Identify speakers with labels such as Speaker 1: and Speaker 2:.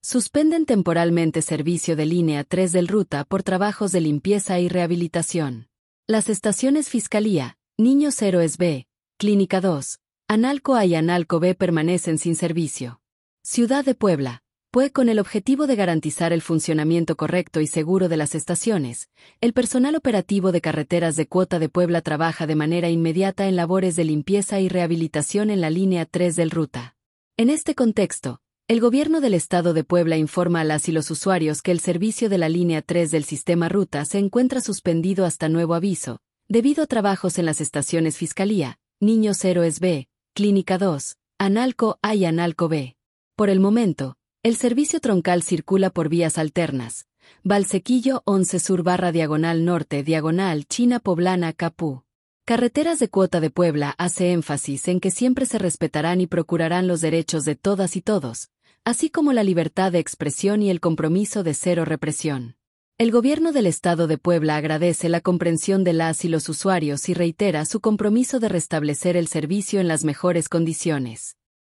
Speaker 1: Suspenden temporalmente servicio de línea 3 del Ruta por trabajos de limpieza y rehabilitación. Las estaciones Fiscalía, Niños Héroes B, Clínica 2, Analco A y Analco B permanecen sin servicio. Ciudad de Puebla. Pues con el objetivo de garantizar el funcionamiento correcto y seguro de las estaciones, el personal operativo de carreteras de Cuota de Puebla trabaja de manera inmediata en labores de limpieza y rehabilitación en la línea 3 del Ruta. En este contexto, el Gobierno del Estado de Puebla informa a las y los usuarios que el servicio de la línea 3 del sistema Ruta se encuentra suspendido hasta nuevo aviso, debido a trabajos en las estaciones Fiscalía, Niños Héroes B, Clínica 2, Analco A y Analco B. Por el momento, el servicio troncal circula por vías alternas. Valsequillo 11 Sur /Diagonal Norte Diagonal China Poblana Capú. Carreteras de Cuota de Puebla hace énfasis en que siempre se respetarán y procurarán los derechos de todas y todos, así como la libertad de expresión y el compromiso de cero represión. El Gobierno del Estado de Puebla agradece la comprensión de las y los usuarios y reitera su compromiso de restablecer el servicio en las mejores condiciones.